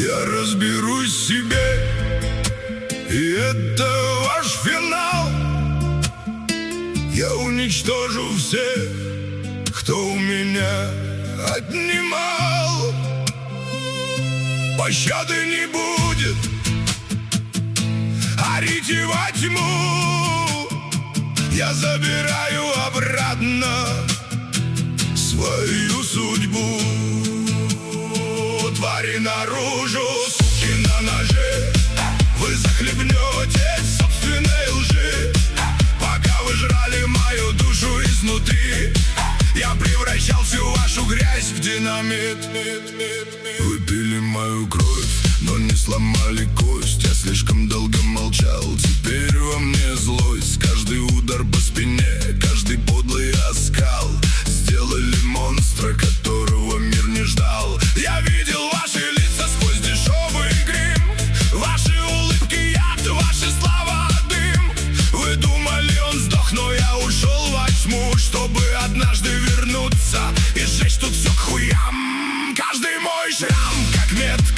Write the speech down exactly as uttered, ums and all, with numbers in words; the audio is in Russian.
Я разберусь в себе, и это ваш финал. Я уничтожу всех, кто у меня отнимал. Пощады не будет, орите во тьму. Я забираю обратно свою судьбу. Твари наружу, суки на ноже, вы захлебнетесь собственной лжи. Пока вы жрали мою душу изнутри, я превращал всю вашу грязь в динамит. Вы пили мою кровь, но не сломали кость. Я слишком долго молчал, теперь во мне злость. Каждый удар по спине, каждый подлый оскал сделали монстра, которого мир не ждал. Я видел ваши лица сквозь дешевый грим, ваши улыбки яд, ваши слова дым. Вы думали, он сдох, но я ушел во тьму, чтобы однажды вернуться и сжечь тут все к хуям. Каждый мой шрам, как метка